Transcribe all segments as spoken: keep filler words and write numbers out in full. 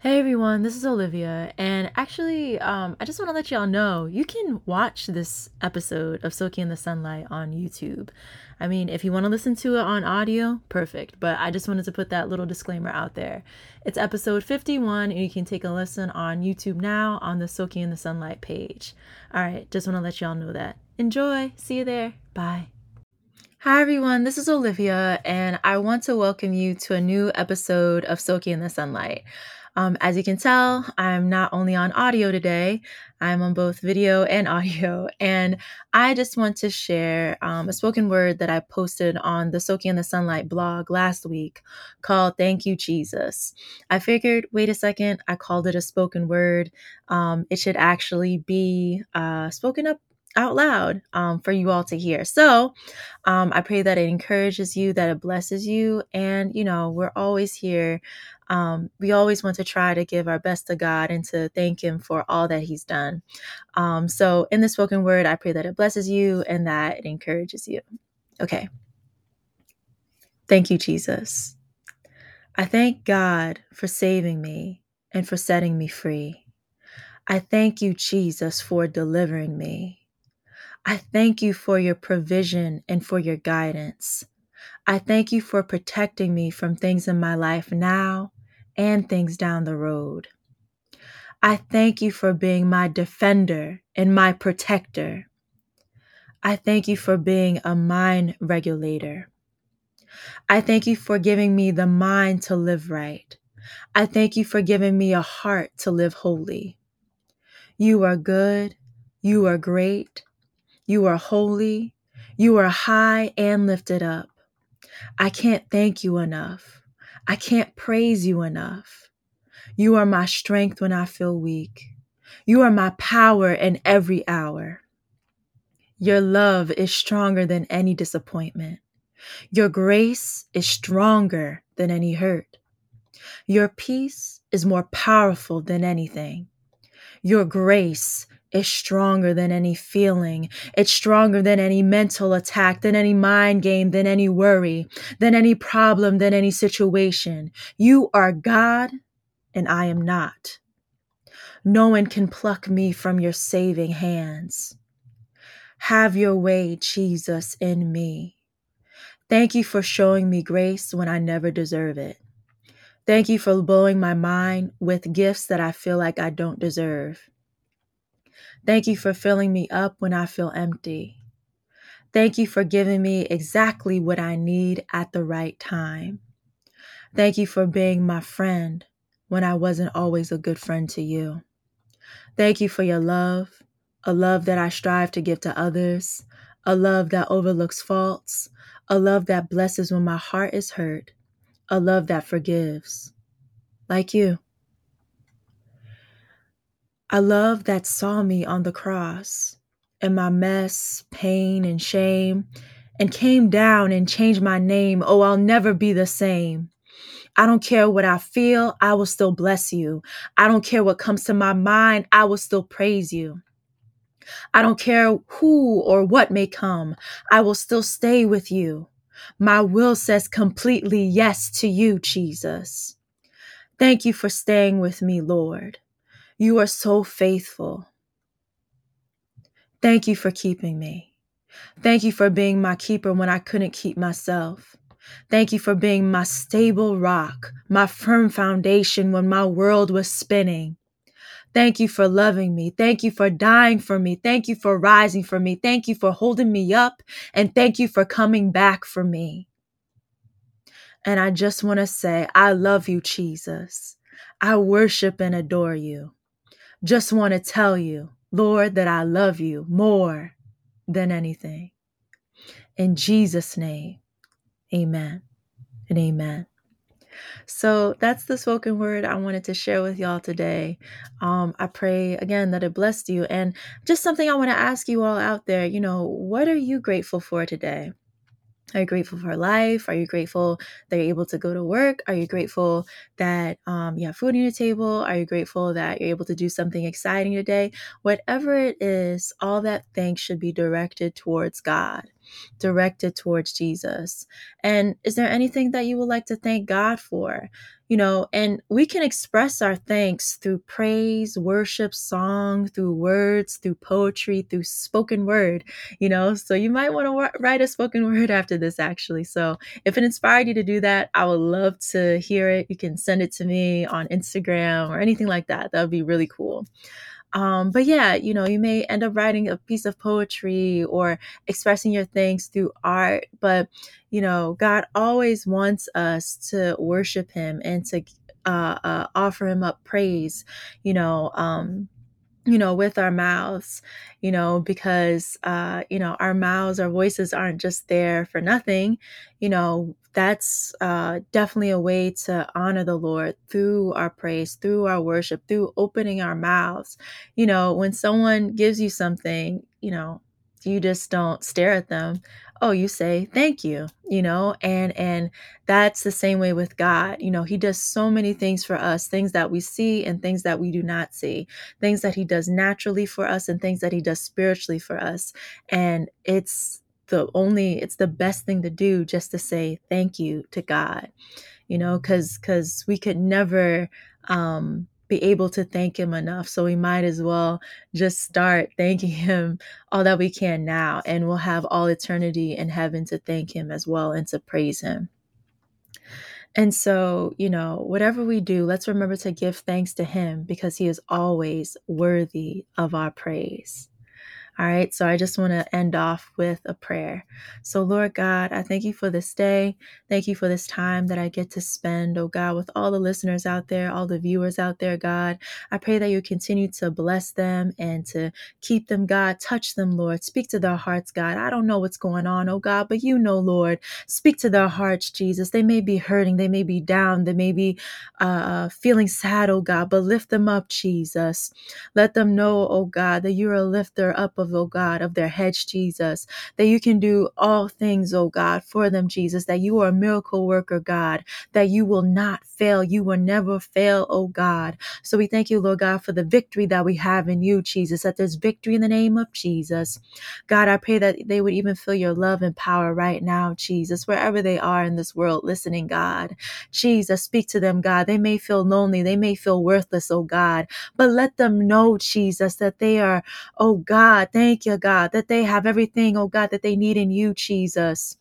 Hey everyone, this is Olivia, and actually, um, I just want to let y'all know you can watch this episode of Soaking in the Sunlight on YouTube. I mean, if you want to listen to it on audio, perfect, but I just wanted to put that little disclaimer out there. It's episode fifty-one, and you can take a listen on YouTube now on the Soaking in the Sunlight page. All right, just want to let y'all know that. Enjoy, see you there, bye. Hi everyone, this is Olivia, and I want to welcome you to a new episode of Soaking in the Sunlight. Um, as you can tell, I'm not only on audio today, I'm on both video and audio, and I just want to share um, a spoken word that I posted on the Soaking in the Sunlight blog last week called Thank You, Jesus. I figured, wait a second, I called it a spoken word. Um, it should actually be uh, spoken up out loud um, for you all to hear. So, um, I pray that it encourages you, that it blesses you. And, you know, we're always here. Um, we always want to try to give our best to God and to thank Him for all that He's done. Um, so, in the spoken word, I pray that it blesses you and that it encourages you. Okay. Thank you, Jesus. I thank God for saving me and for setting me free. I thank you, Jesus, for delivering me. I thank you for your provision and for your guidance. I thank you for protecting me from things in my life now and things down the road. I thank you for being my defender and my protector. I thank you for being a mind regulator. I thank you for giving me the mind to live right. I thank you for giving me a heart to live holy. You are good. You are great. You are holy. You are high and lifted up. I can't thank you enough. I can't praise you enough. You are my strength when I feel weak. You are my power in every hour. Your love is stronger than any disappointment. Your grace is stronger than any hurt. Your peace is more powerful than anything. Your grace is stronger than any feeling. It's stronger than any mental attack, than any mind game, than any worry, than any problem, than any situation. You are God and I am not. No one can pluck me from your saving hands. Have your way, Jesus, in me. Thank you for showing me grace when I never deserve it. Thank you for blowing my mind with gifts that I feel like I don't deserve. Thank you for filling me up when I feel empty. Thank you for giving me exactly what I need at the right time. Thank you for being my friend when I wasn't always a good friend to you. Thank you for your love, a love that I strive to give to others, a love that overlooks faults, a love that blesses when my heart is hurt, a love that forgives, like you. A love that saw me on the cross in my mess, pain, and shame, and came down and changed my name. Oh, I'll never be the same. I don't care what I feel, I will still bless you. I don't care what comes to my mind, I will still praise you. I don't care who or what may come, I will still stay with you. My will says completely yes to you, Jesus. Thank you for staying with me, Lord. You are so faithful. Thank you for keeping me. Thank you for being my keeper when I couldn't keep myself. Thank you for being my stable rock, my firm foundation when my world was spinning. Thank you for loving me. Thank you for dying for me. Thank you for rising for me. Thank you for holding me up. And thank you for coming back for me. And I just want to say, I love you, Jesus. I worship and adore you. Just want to tell you, Lord, that I love you more than anything. In Jesus' name, amen and amen. So that's the spoken word I wanted to share with y'all today. Um, I pray again that it blessed you. And just something I want to ask you all out there, you know, what are you grateful for today? Are you grateful for life? Are you grateful that you're able to go to work? Are you grateful that um, you have food on your table? Are you grateful that you're able to do something exciting today? Whatever it is, all that thanks should be directed towards God. directed towards Jesus? And is there anything that you would like to thank God for? You know, and we can express our thanks through praise, worship, song, through words, through poetry, through spoken word, you know. So you might want to w- write a spoken word after this, actually. So if it inspired you to do that, I would love to hear it. You can send it to me on Instagram or anything like that. That would be really cool. Um, but yeah, you know, you may end up writing a piece of poetry or expressing your thanks through art. But, you know, God always wants us to worship Him and to uh, uh, offer Him up praise, you know. Um, you know, with our mouths, you know, because, uh, you know, our mouths, our voices aren't just there for nothing. You know, that's uh, definitely a way to honor the Lord through our praise, through our worship, through opening our mouths. You know, when someone gives you something, you know, you just don't stare at them. Oh, you say thank you, you know, and and that's the same way with God. You know, He does so many things for us, things that we see and things that we do not see, things that He does naturally for us and things that He does spiritually for us. And it's the only, it's the best thing to do, just to say thank you to God, you know, because because we could never um, be able to thank Him enough. So we might as well just start thanking Him all that we can now, and we'll have all eternity in heaven to thank Him as well and to praise Him. And so, you know, whatever we do, let's remember to give thanks to Him because He is always worthy of our praise. All right, so I just want to end off with a prayer. So, Lord God, I thank you for this day. Thank you for this time that I get to spend, oh God, with all the listeners out there, all the viewers out there, God. I pray that you continue to bless them and to keep them, God. Touch them, Lord. Speak to their hearts, God. I don't know what's going on, oh God, but you know, Lord. Speak to their hearts, Jesus. They may be hurting, they may be down, they may be uh, feeling sad, oh God, but lift them up, Jesus. Let them know, oh God, that you're a lifter up of, oh God, of their heads, Jesus, that you can do all things, oh God, for them, Jesus, that you are a miracle worker, God, that you will not fail. You will never fail, oh God. So we thank you, Lord God, for the victory that we have in you, Jesus, that there's victory in the name of Jesus. God, I pray that they would even feel your love and power right now, Jesus, wherever they are in this world listening, God. Jesus, speak to them, God. They may feel lonely. They may feel worthless, oh God, but let them know, Jesus, that they are, oh God, thank you, God, that they have everything, oh God, that they need in you, Jesus.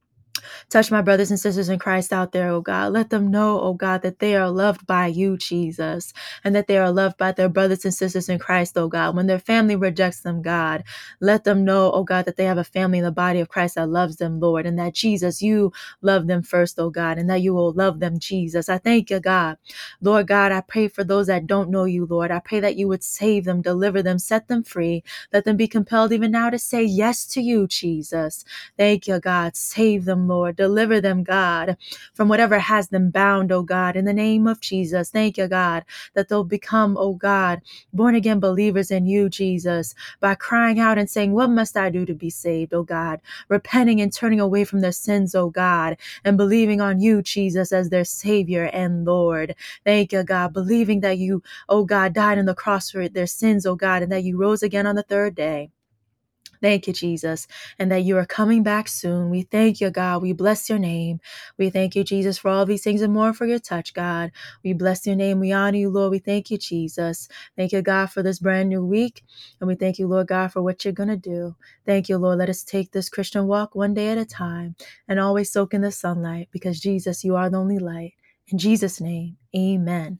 Touch my brothers and sisters in Christ out there, oh God. Let them know, oh God, that they are loved by you, Jesus, and that they are loved by their brothers and sisters in Christ, oh God. When their family rejects them, God, let them know, oh God, that they have a family in the body of Christ that loves them, Lord, and that Jesus, you love them first, oh God, and that you will love them, Jesus. I thank you, God. Lord God, I pray for those that don't know you, Lord. I pray that you would save them, deliver them, set them free. Let them be compelled even now to say yes to you, Jesus. Thank you, God. Save them, Lord. Deliver them, God, from whatever has them bound, oh God, in the name of Jesus. Thank you, God, that they'll become, oh God, born again believers in you, Jesus, by crying out and saying, what must I do to be saved, oh God? Repenting and turning away from their sins, oh God, and believing on you, Jesus, as their Savior and Lord. Thank you, God, believing that you, oh God, died on the cross for their sins, oh God, and that you rose again on the third day. Thank you, Jesus, and that you are coming back soon. We thank you, God. We bless your name. We thank you, Jesus, for all these things and more, for your touch, God. We bless your name. We honor you, Lord. We thank you, Jesus. Thank you, God, for this brand new week. And we thank you, Lord God, for what you're going to do. Thank you, Lord. Let us take this Christian walk one day at a time and always soak in the sunlight because, Jesus, you are the only light. In Jesus' name, amen.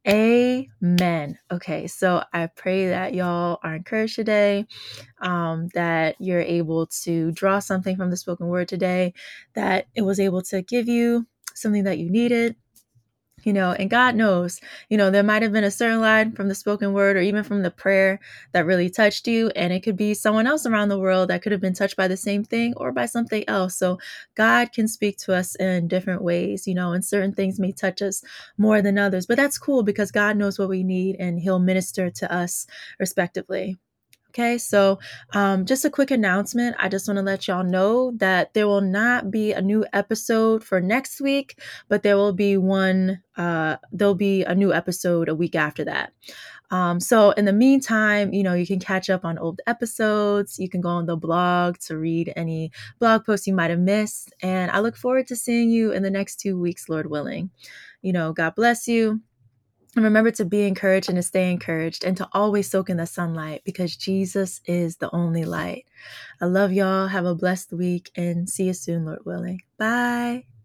Amen. Okay, so I pray that y'all are encouraged today, um, that you're able to draw something from the spoken word today, that it was able to give you something that you needed. You know, and God knows, you know, there might have been a certain line from the spoken word or even from the prayer that really touched you. And it could be someone else around the world that could have been touched by the same thing or by something else. So God can speak to us in different ways, you know, and certain things may touch us more than others. But that's cool because God knows what we need and He'll minister to us respectively. Okay, so um, just a quick announcement. I just want to let y'all know that there will not be a new episode for next week, but there will be one, uh, there'll be a new episode a week after that. Um, so in the meantime, you know, you can catch up on old episodes. You can go on the blog to read any blog posts you might have missed. And I look forward to seeing you in the next two weeks, Lord willing. You know, God bless you. And remember to be encouraged and to stay encouraged and to always soak in the sunlight because Jesus is the only light. I love y'all. Have a blessed week and see you soon, Lord willing. Bye.